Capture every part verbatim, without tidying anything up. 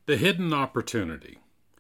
The hidden opportunity.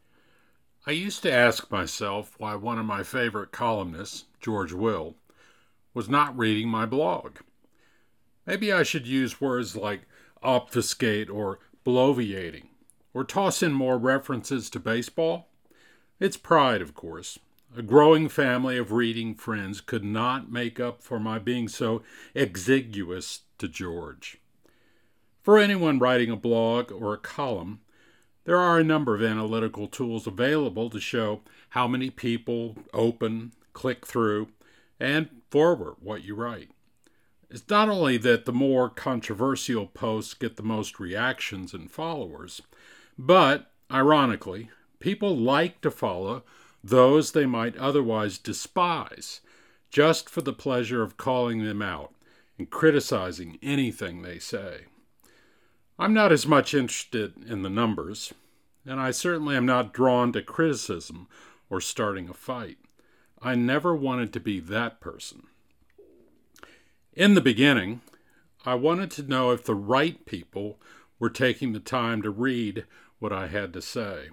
I used to ask myself why one of my favorite columnists, George Will, was not reading my blog. Maybe I should use words like obfuscate or bloviating, or toss in more references to baseball. It's pride, of course. A growing family of reading friends could not make up for my being so exiguous to George. For anyone writing a blog or a column, there are a number of analytical tools available to show how many people open, click through, and forward what you write. It's not only that the more controversial posts get the most reactions and followers, but, ironically, people like to follow those they might otherwise despise, just for the pleasure of calling them out and criticizing anything they say. I'm not as much interested in the numbers, and I certainly am not drawn to criticism or starting a fight. I never wanted to be that person. In the beginning, I wanted to know if the right people were taking the time to read what I had to say.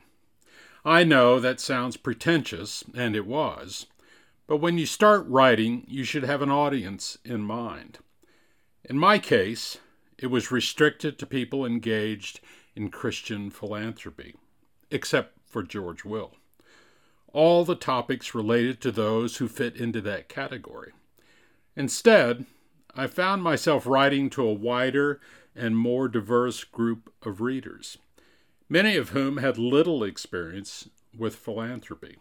I know that sounds pretentious, and it was, but when you start writing, you should have an audience in mind. In my case, it was restricted to people engaged in Christian philanthropy, except for George Will. All the topics related to those who fit into that category. Instead, I found myself writing to a wider and more diverse group of readers, many of whom had little experience with philanthropy.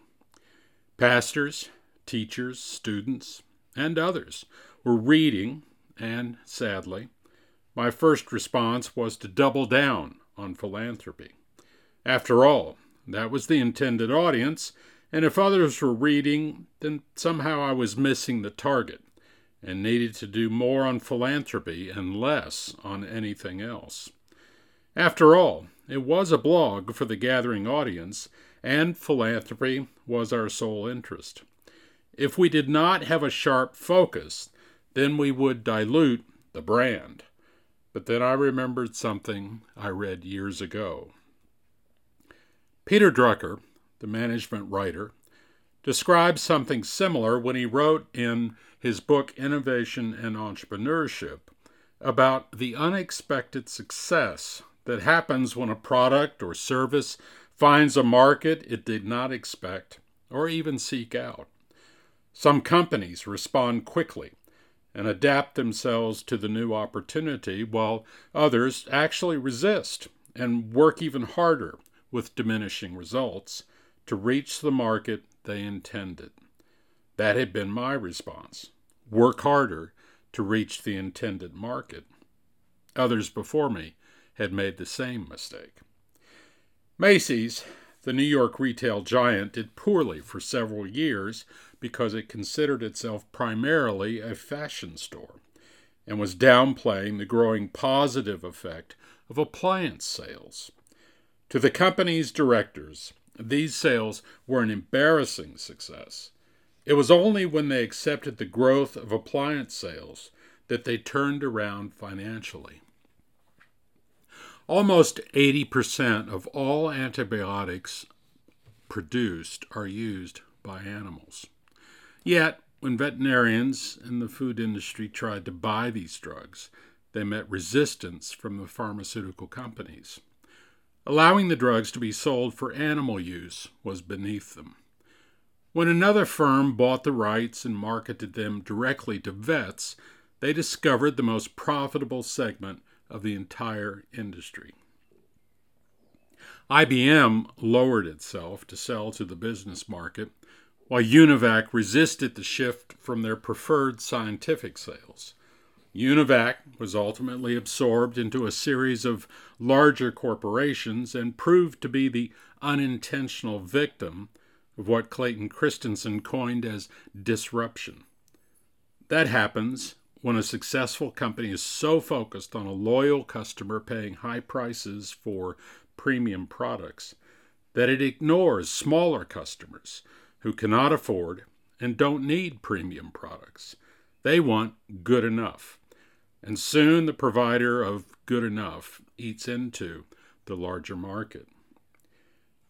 Pastors, teachers, students, and others were reading, and sadly, my first response was to double down on philanthropy. After all, that was the intended audience, and if others were reading, then somehow I was missing the target and needed to do more on philanthropy and less on anything else. After all, it was a blog for the gathering audience, and philanthropy was our sole interest. If we did not have a sharp focus, then we would dilute the brand. But then I remembered something I read years ago. Peter Drucker, the management writer, describes something similar when he wrote in his book Innovation and Entrepreneurship about the unexpected success that happens when a product or service finds a market it did not expect or even seek out. Some companies respond quickly and adapt themselves to the new opportunity, while others actually resist and work even harder with diminishing results to reach the market they intended. That had been my response. Work harder to reach the intended market. Others before me had made the same mistake. Macy's, the New York retail giant, did poorly for several years because it considered itself primarily a fashion store and was downplaying the growing positive effect of appliance sales. To the company's directors, these sales were an embarrassing success. It was only when they accepted the growth of appliance sales that they turned around financially. Almost eighty percent of all antibiotics produced are used by animals. Yet, when veterinarians and the food industry tried to buy these drugs, they met resistance from the pharmaceutical companies. Allowing the drugs to be sold for animal use was beneath them. When another firm bought the rights and marketed them directly to vets, they discovered the most profitable segment of the entire industry. I B M lowered itself to sell to the business market, while Univac resisted the shift from their preferred scientific sales. Univac was ultimately absorbed into a series of larger corporations and proved to be the unintentional victim of what Clayton Christensen coined as disruption. That happens when a successful company is so focused on a loyal customer paying high prices for premium products that it ignores smaller customers who cannot afford and don't need premium products. They want good enough. And soon the provider of good enough eats into the larger market.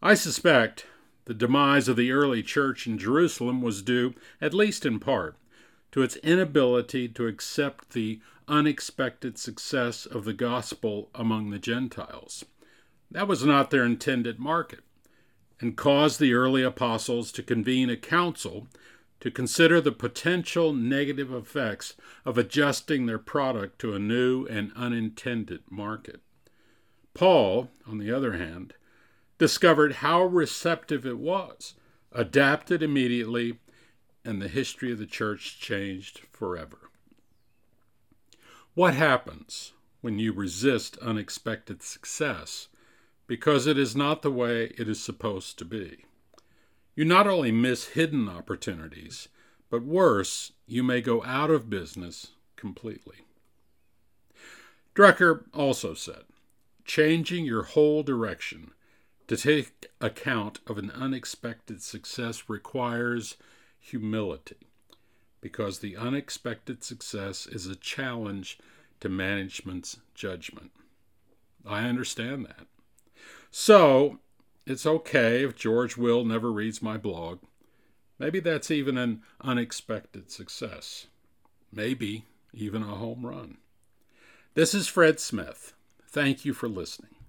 I suspect the demise of the early church in Jerusalem was due, at least in part, to its inability to accept the unexpected success of the gospel among the Gentiles. That was not their intended market, and caused the early apostles to convene a council to consider the potential negative effects of adjusting their product to a new and unintended market. Paul, on the other hand, discovered how receptive it was, adapted immediately, and the history of the church changed forever. What happens when you resist unexpected success because it is not the way it is supposed to be? You not only miss hidden opportunities, but worse, you may go out of business completely. Drucker also said, changing your whole direction to take account of an unexpected success requires humility, because the unexpected success is a challenge to management's judgment. I understand that. So, it's okay if George Will never reads my blog. Maybe that's even an unexpected success. Maybe even a home run. This is Fred Smith. Thank you for listening.